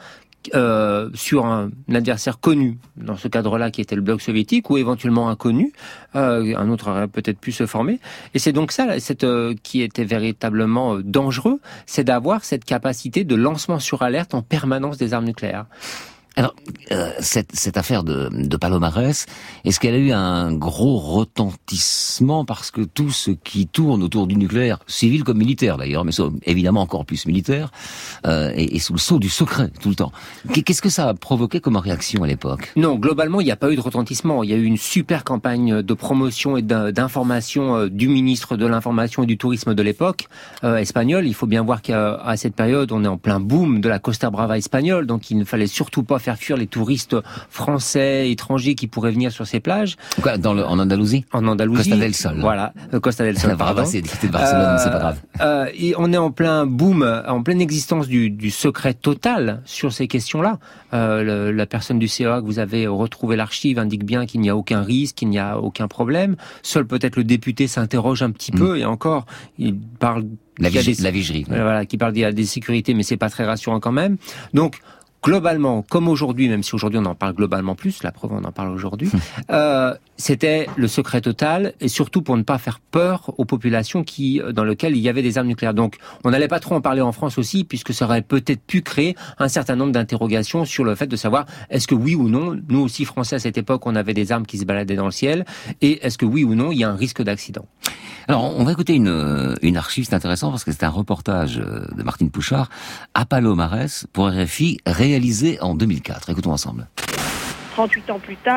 Speaker 18: sur un adversaire connu, dans ce cadre-là qui était le bloc soviétique, ou éventuellement inconnu, un autre aurait peut-être pu se former. Et c'est donc ça qui était véritablement dangereux, c'est d'avoir cette capacité de lancement sur alerte en permanence des armes nucléaires.
Speaker 1: Alors, cette affaire de Palomares, est-ce qu'elle a eu un gros retentissement parce que tout ce qui tourne autour du nucléaire, civil comme militaire d'ailleurs, mais évidemment encore plus militaire, est sous le sceau du secret tout le temps. Qu'est-ce que ça a provoqué comme réaction à l'époque?
Speaker 18: Non, globalement, il n'y a pas eu de retentissement. Il y a eu une super campagne de promotion et d'information du ministre de l'Information et du Tourisme de l'époque, espagnol. Il faut bien voir qu'à cette période, on est en plein boom de la Costa Brava espagnole, donc il ne fallait surtout pas faire fuir les touristes français, étrangers qui pourraient venir sur ces plages.
Speaker 1: Quoi, en Andalousie?
Speaker 18: En Andalousie.
Speaker 1: Costa del Sol.
Speaker 18: Voilà, Costa del Sol, pardon.
Speaker 1: C'est de Barcelone, c'est pas grave.
Speaker 18: Et on est en plein boom, en pleine existence du secret total sur ces questions-là. La personne du CEA que vous avez retrouvé l'archive indique bien qu'il n'y a aucun risque, qu'il n'y a aucun problème. Seul peut-être le député s'interroge un petit peu, et encore, il parle...
Speaker 1: La vigerie.
Speaker 18: Voilà, qui parle des sécurités, mais c'est pas très rassurant quand même. Donc, globalement, comme aujourd'hui, même si aujourd'hui on en parle globalement plus, la preuve on en parle aujourd'hui, c'était le secret total, et surtout pour ne pas faire peur aux populations dans lesquelles il y avait des armes nucléaires. Donc on n'allait pas trop en parler en France aussi, puisque ça aurait peut-être pu créer un certain nombre d'interrogations sur le fait de savoir est-ce que oui ou non, nous aussi Français à cette époque, on avait des armes qui se baladaient dans le ciel, et est-ce que oui ou non, il y a un risque d'accident.
Speaker 1: Alors, on va écouter une archive, c'est intéressant parce que c'est un reportage de Martine Pouchard à Palomares pour RFI, réalisé en 2004. Écoutons ensemble.
Speaker 19: 38 ans plus tard,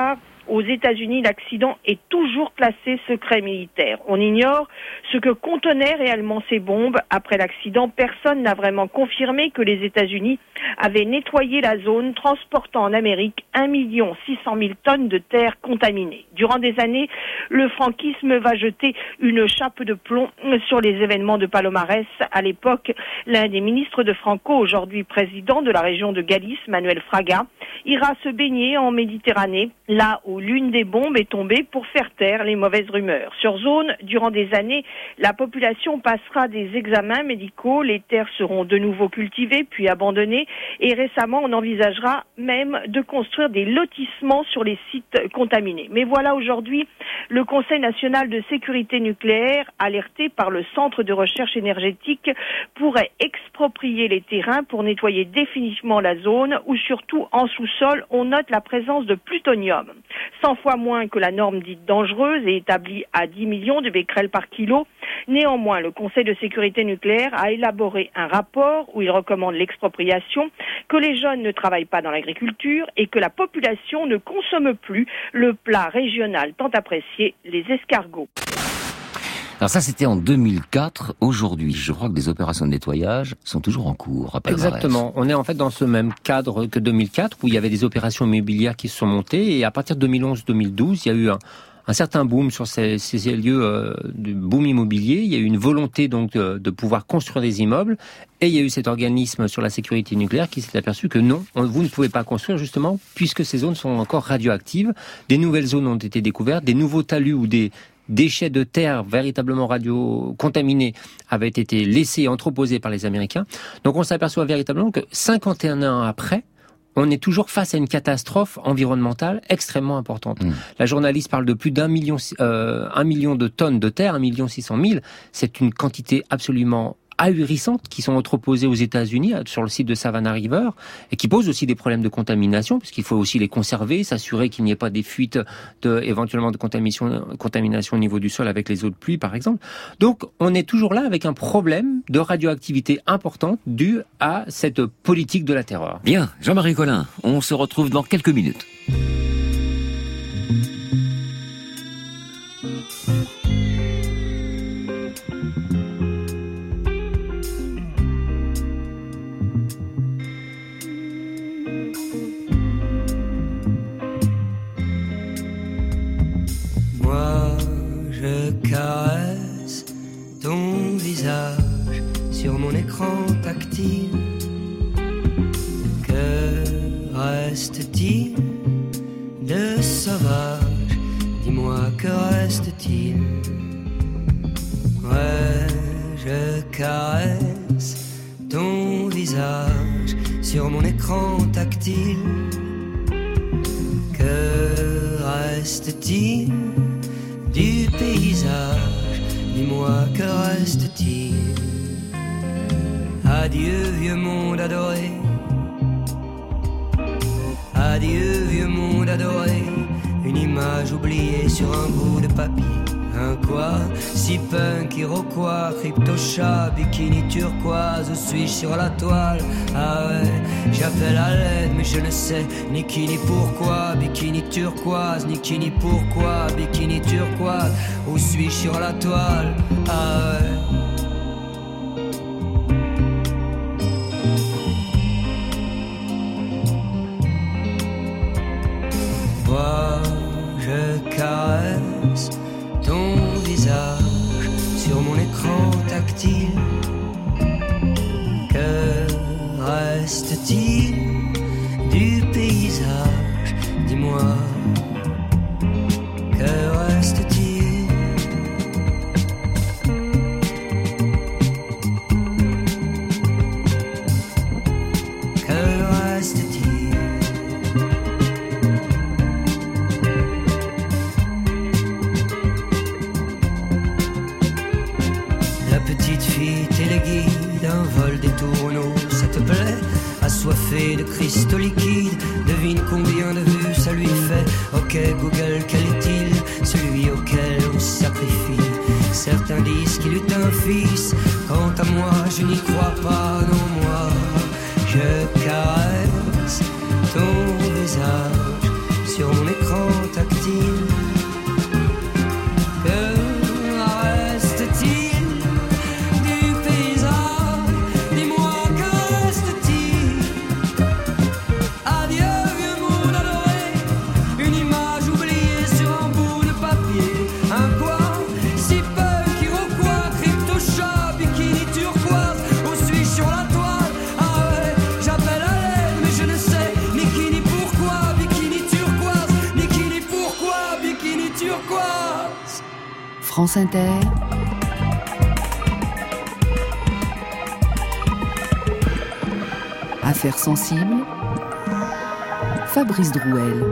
Speaker 19: Aux États-Unis, l'accident est toujours classé secret militaire. On ignore ce que contenaient réellement ces bombes. Après l'accident, personne n'a vraiment confirmé que les États-Unis avaient nettoyé la zone, transportant en Amérique 1 600 000 tonnes de terre contaminée. Durant des années, le franquisme va jeter une chape de plomb sur les événements de Palomares. À l'époque, l'un des ministres de Franco, aujourd'hui président de la région de Galice, Manuel Fraga, ira se baigner en Méditerranée, là où l'une des bombes est tombée pour faire taire les mauvaises rumeurs. Sur zone, durant des années, la population passera des examens médicaux, les terres seront de nouveau cultivées puis abandonnées et récemment on envisagera même de construire des lotissements sur les sites contaminés. Mais voilà, aujourd'hui, le Conseil national de sécurité nucléaire, alerté par le Centre de recherche énergétique, pourrait exproprier les terrains pour nettoyer définitivement la zone où surtout en sous-sol on note la présence de plutonium. 100 fois moins que la norme dite dangereuse et établie à 10 millions de becquerels par kilo. Néanmoins, le Conseil de sécurité nucléaire a élaboré un rapport où il recommande l'expropriation, que les jeunes ne travaillent pas dans l'agriculture et que la population ne consomme plus le plat régional tant apprécié, les escargots.
Speaker 1: Alors ça, c'était en 2004. Aujourd'hui, je crois que des opérations de nettoyage sont toujours en cours à Palomares.
Speaker 18: Exactement. On est en fait dans ce même cadre que 2004, où il y avait des opérations immobilières qui se sont montées. Et à partir de 2011-2012, il y a eu un certain boom sur ces lieux de boom immobilier. Il y a eu une volonté donc de pouvoir construire des immeubles. Et il y a eu cet organisme sur la sécurité nucléaire qui s'est aperçu que non, vous ne pouvez pas construire justement puisque ces zones sont encore radioactives. Des nouvelles zones ont été découvertes, des nouveaux talus ou des déchets de terre véritablement radio-contaminés avaient été laissés, entreposés par les Américains. Donc on s'aperçoit véritablement que 51 ans après, on est toujours face à une catastrophe environnementale extrêmement importante. La journaliste parle de plus d'1 million de tonnes de terre, 1 600 000. C'est une quantité absolument ahurissantes qui sont entreposées aux États-Unis sur le site de Savannah River et qui posent aussi des problèmes de contamination puisqu'il faut aussi les conserver, s'assurer qu'il n'y ait pas des fuites éventuellement de contamination au niveau du sol avec les eaux de pluie par exemple. Donc on est toujours là avec un problème de radioactivité importante dû à cette politique de la terreur.
Speaker 1: Bien, Jean-Marie Collin, on se retrouve dans quelques minutes.
Speaker 20: Je caresse ton visage sur mon écran tactile. Que reste-t-il de sauvage? Dis-moi, que reste-t-il? Ouais, je caresse ton visage sur mon écran tactile. Que reste-t-il du paysage? Dis-moi, que reste-t-il? Adieu vieux monde adoré, adieu vieux monde adoré. Une image oubliée sur un bout de papier. Un quoi? Si punk, iroquois, crypto-chat, bikini turquoise. Où suis-je sur la toile? Ah ouais, j'appelle à l'aide mais je ne sais ni qui ni pourquoi. Bikini turquoise, ni qui ni pourquoi. Bikini turquoise, où suis-je sur la toile? Ah ouais. Moi, je caresse ton visage sur mon écran tactile. Que reste-t-il du paysage? Dis-moi, que reste-t-il? Que reste-t-il? Un vol des tourneaux, ça te plaît? Assoiffé de cristaux liquides, devine combien de vues ça lui fait. Ok Google, quel est-il? Celui auquel on sacrifie. Certains disent qu'il eut un fils. Quant à moi, je n'y crois pas, non moi. Je caresse ton visage sur mon écran tactile.
Speaker 2: France Inter, Affaires sensibles, Fabrice Drouel.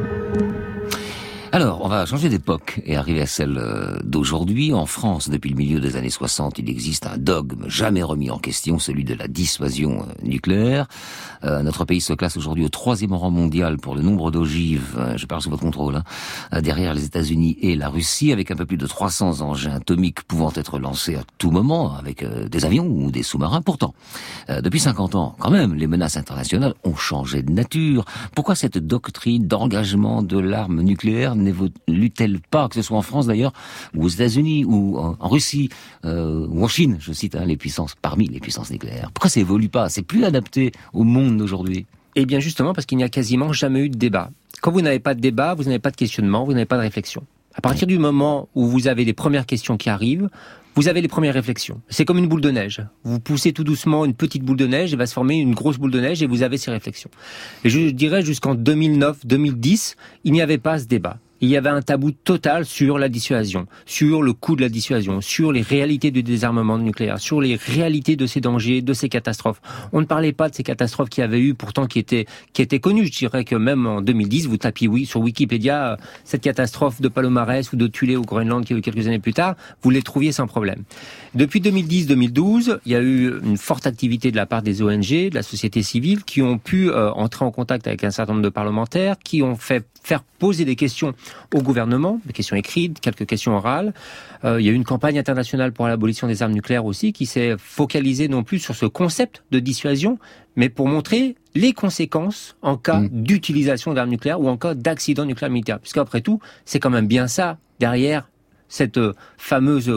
Speaker 1: Alors, on va changer d'époque et arriver à celle d'aujourd'hui. En France, depuis le milieu des années 60, il existe un dogme jamais remis en question, celui de la dissuasion nucléaire. Notre pays se classe aujourd'hui au 3e rang mondial pour le nombre d'ogives, je parle sous votre contrôle, derrière les États-Unis et la Russie, avec un peu plus de 300 engins atomiques pouvant être lancés à tout moment, avec des avions ou des sous-marins. Pourtant, depuis 50 ans, quand même, les menaces internationales ont changé de nature. Pourquoi cette doctrine d'engagement de l'arme nucléaire n'évolue-t-elle pas, que ce soit en France d'ailleurs, ou aux États-Unis, ou en Russie, ou en Chine, je cite les puissances, parmi les puissances nucléaires? Pourquoi ça évolue pas? C'est plus adapté au monde d'aujourd'hui?
Speaker 18: Eh bien justement parce qu'il n'y a quasiment jamais eu de débat. Quand vous n'avez pas de débat, vous n'avez pas de questionnement, vous n'avez pas de réflexion. À partir du moment où vous avez les premières questions qui arrivent, vous avez les premières réflexions. C'est comme une boule de neige. Vous poussez tout doucement une petite boule de neige et va se former une grosse boule de neige et vous avez ces réflexions. Et je dirais jusqu'en 2009-2010, il n'y avait pas ce débat. Il y avait un tabou total sur la dissuasion, sur le coût de la dissuasion, sur les réalités du désarmement nucléaire, sur les réalités de ces dangers, de ces catastrophes. On ne parlait pas de ces catastrophes qui avaient eu, pourtant qui étaient connues. Je dirais que même en 2010, vous tapiez sur Wikipédia cette catastrophe de Palomares ou de Thulé au Groenland qui a eu quelques années plus tard, vous les trouviez sans problème. Depuis 2010-2012, il y a eu une forte activité de la part des ONG, de la société civile, qui ont pu entrer en contact avec un certain nombre de parlementaires, qui ont fait faire poser des questions au gouvernement, des questions écrites, quelques questions orales. Il y a eu une campagne internationale pour l'abolition des armes nucléaires aussi, qui s'est focalisée non plus sur ce concept de dissuasion, mais pour montrer les conséquences en cas d'utilisation d'armes nucléaires ou en cas d'accident nucléaire militaire. Puisqu'après tout, c'est quand même bien ça derrière cette fameuse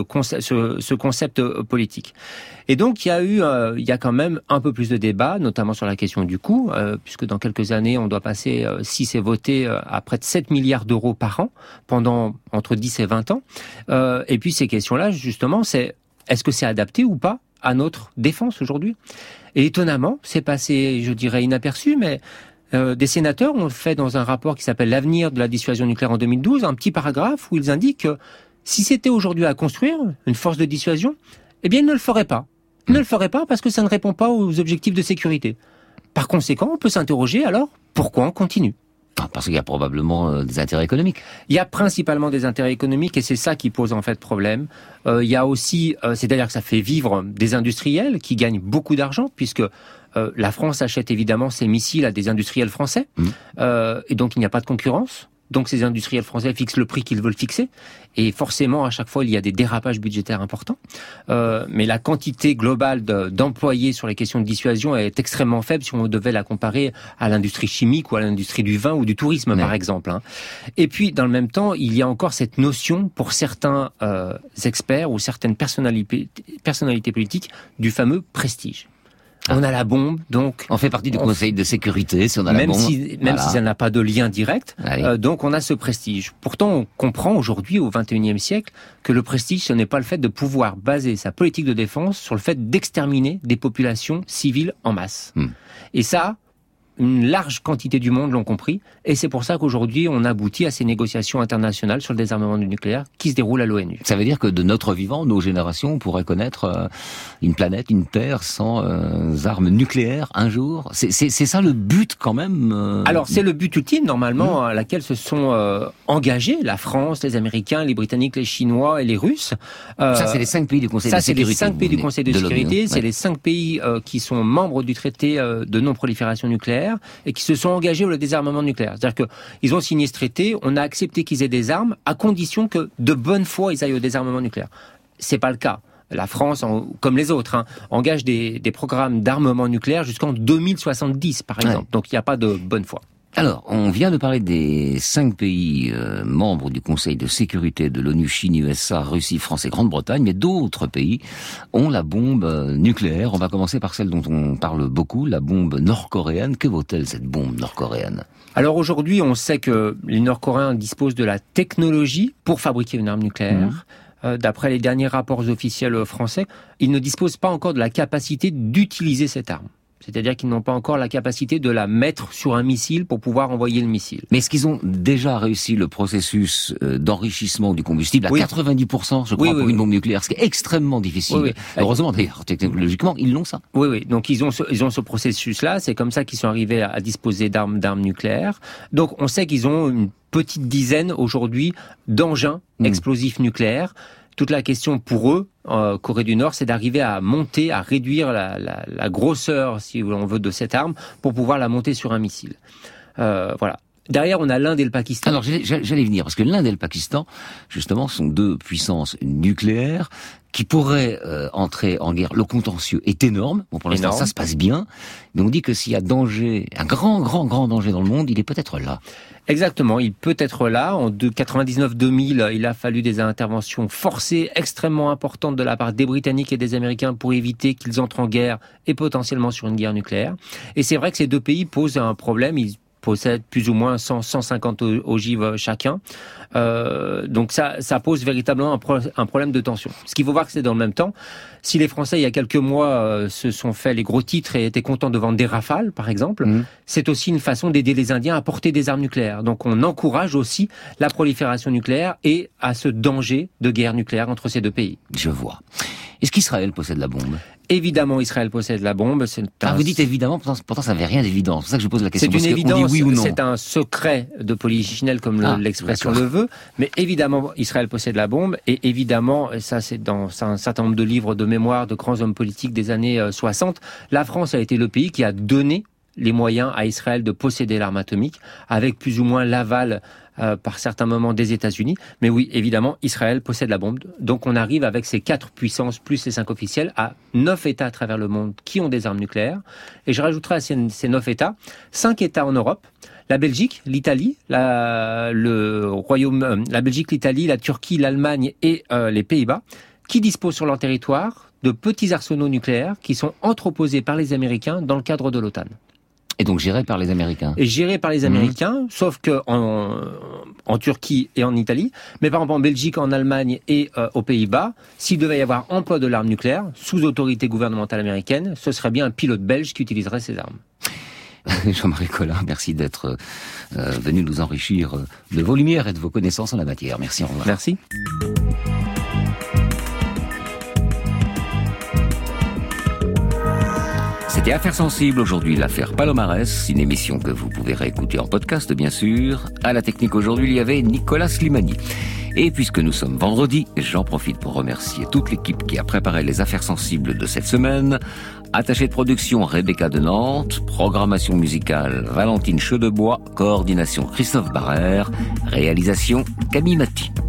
Speaker 18: ce concept politique. Et donc il y a quand même un peu plus de débat, notamment sur la question du coût, puisque dans quelques années on doit passer, si c'est voté, à près de 7 milliards d'euros par an pendant entre 10 et 20 ans. Et puis ces questions-là, justement, c'est est-ce que c'est adapté ou pas à notre défense aujourd'hui? Et étonnamment, c'est passé, je dirais, inaperçu, mais des sénateurs ont fait dans un rapport qui s'appelle L'avenir de la dissuasion nucléaire en 2012, un petit paragraphe où ils indiquent que si c'était aujourd'hui à construire une force de dissuasion, eh bien, ils ne le feraient pas. Ils ne le feraient pas parce que ça ne répond pas aux objectifs de sécurité. Par conséquent, on peut s'interroger alors, pourquoi on continue?
Speaker 1: Parce qu'il y a probablement des intérêts économiques.
Speaker 18: Il y a principalement des intérêts économiques et c'est ça qui pose en fait problème. Il y a aussi, c'est-à-dire que ça fait vivre des industriels qui gagnent beaucoup d'argent puisque la France achète évidemment ses missiles à des industriels français et donc il n'y a pas de concurrence. Donc ces industriels français fixent le prix qu'ils veulent fixer et forcément à chaque fois il y a des dérapages budgétaires importants. Mais la quantité globale d'employés sur les questions de dissuasion est extrêmement faible si on devait la comparer à l'industrie chimique ou à l'industrie du vin ou du tourisme par exemple. Et puis dans le même temps il y a encore cette notion pour certains experts ou certaines personnalités politiques du fameux prestige. On a la bombe, donc...
Speaker 1: On fait partie du Conseil de sécurité, si on a la bombe.
Speaker 18: Même si ça n'a pas de lien direct, donc on a ce prestige. Pourtant, on comprend aujourd'hui, au XXIe siècle, que le prestige, ce n'est pas le fait de pouvoir baser sa politique de défense sur le fait d'exterminer des populations civiles en masse. Et ça, une large quantité du monde l'ont compris, et c'est pour ça qu'aujourd'hui on aboutit à ces négociations internationales sur le désarmement du nucléaire qui se déroulent à l'ONU.
Speaker 1: Ça veut dire que de notre vivant, nos générations pourraient connaître une planète, une terre sans armes nucléaires un jour. C'est ça le but quand même.
Speaker 18: Alors c'est le but ultime normalement à laquelle se sont engagés la France, les Américains, les Britanniques, les Chinois et les Russes.
Speaker 1: Ça c'est les 5 pays du Conseil de sécurité.
Speaker 18: Ça c'est les 5 pays du Conseil de sécurité. C'est les 5 pays qui sont membres du traité de non-prolifération nucléaire et qui se sont engagés au désarmement nucléaire. C'est-à-dire qu'ils ont signé ce traité, on a accepté qu'ils aient des armes à condition que de bonne foi ils aillent au désarmement nucléaire. C'est pas le cas. La France, comme les autres, engage des programmes d'armement nucléaire jusqu'en 2070 par exemple. Donc il n'y a pas de bonne foi.
Speaker 1: Alors, on vient de parler des 5 pays membres du Conseil de sécurité de l'ONU, Chine, USA, Russie, France et Grande-Bretagne, mais d'autres pays ont la bombe nucléaire. On va commencer par celle dont on parle beaucoup, la bombe nord-coréenne. Que vaut-elle cette bombe nord-coréenne?
Speaker 18: Alors aujourd'hui, on sait que les Nord-Coréens disposent de la technologie pour fabriquer une arme nucléaire. D'après les derniers rapports officiels français, ils ne disposent pas encore de la capacité d'utiliser cette arme. C'est-à-dire qu'ils n'ont pas encore la capacité de la mettre sur un missile pour pouvoir envoyer le missile.
Speaker 1: Mais est-ce qu'ils ont déjà réussi le processus d'enrichissement du combustible à 90%, je crois, pour une bombe nucléaire, ce qui est extrêmement difficile. Heureusement, d'ailleurs, technologiquement, ils l'ont ça.
Speaker 18: Oui. Donc ils ont ce processus-là. C'est comme ça qu'ils sont arrivés à disposer d'armes nucléaires. Donc on sait qu'ils ont une petite dizaine aujourd'hui d'engins explosifs nucléaires. Toute la question pour eux, Corée du Nord, c'est d'arriver à monter, à réduire la grosseur, si on veut, de cette arme pour pouvoir la monter sur un missile. Voilà. Derrière, on a l'Inde et le Pakistan.
Speaker 1: Alors, j'allais venir, parce que l'Inde et le Pakistan, justement, sont deux puissances nucléaires qui pourraient entrer en guerre. Le contentieux est énorme. Bon, pour l'instant, ça se passe bien. Mais on dit que s'il y a danger, un grand danger dans le monde, il est peut-être là.
Speaker 18: Exactement, il peut être là. En 99-2000, il a fallu des interventions forcées extrêmement importantes de la part des Britanniques et des Américains pour éviter qu'ils entrent en guerre et potentiellement sur une guerre nucléaire. Et c'est vrai que ces deux pays posent un problème. Ils possèdent plus ou moins 150 ogives chacun. Donc ça pose véritablement un problème de tension. Ce qu'il faut voir, que c'est dans le même temps, si les Français, il y a quelques mois, se sont fait les gros titres et étaient contents de vendre des Rafales, par exemple, c'est aussi une façon d'aider les Indiens à porter des armes nucléaires. Donc on encourage aussi la prolifération nucléaire et à ce danger de guerre nucléaire entre ces deux pays.
Speaker 1: Je vois. Est-ce qu'Israël possède la bombe ?
Speaker 18: Évidemment, Israël possède la bombe.
Speaker 1: Vous dites évidemment, pourtant ça n'avait rien d'évident. C'est pour ça que je pose la question.
Speaker 18: C'est une évidence,
Speaker 1: on dit oui ou non.
Speaker 18: c'est un secret de polichinelle comme l'expression le veut. Mais évidemment, Israël possède la bombe. Et évidemment, ça c'est dans un certain nombre de livres de mémoire de grands hommes politiques des années 60, la France a été le pays qui a donné les moyens à Israël de posséder l'arme atomique, avec plus ou moins l'aval par certains moments des États-Unis. Mais oui, évidemment, Israël possède la bombe. Donc on arrive avec ces 4 puissances plus les 5 officiels à 9 États à travers le monde qui ont des armes nucléaires. Et je rajouterai à ces 9 États, 5 États en Europe, la Belgique, l'Italie, le Royaume, la Belgique, l'Italie, la Turquie, l'Allemagne et les Pays-Bas, qui disposent sur leur territoire de petits arsenaux nucléaires qui sont entreposés par les Américains dans le cadre de l'OTAN.
Speaker 1: Et donc géré par les Américains.
Speaker 18: Et géré par les Américains, sauf que en Turquie et en Italie, mais par exemple en Belgique, en Allemagne et aux Pays-Bas, s'il devait y avoir emploi de l'arme nucléaire sous autorité gouvernementale américaine, ce serait bien un pilote belge qui utiliserait ces armes.
Speaker 1: Jean-Marie Collin, merci d'être venu nous enrichir de vos lumières et de vos connaissances en la matière. Merci, au revoir.
Speaker 18: Merci.
Speaker 1: C'était Affaires sensibles aujourd'hui, l'affaire Palomares, une émission que vous pouvez réécouter en podcast, bien sûr. À la technique aujourd'hui, il y avait Nicolas Slimani. Et puisque nous sommes vendredi, j'en profite pour remercier toute l'équipe qui a préparé les Affaires sensibles de cette semaine. Attaché de production, Rebecca de Nantes. Programmation musicale, Valentine Chedebois. Coordination, Christophe Barrère. Réalisation, Camille Maty.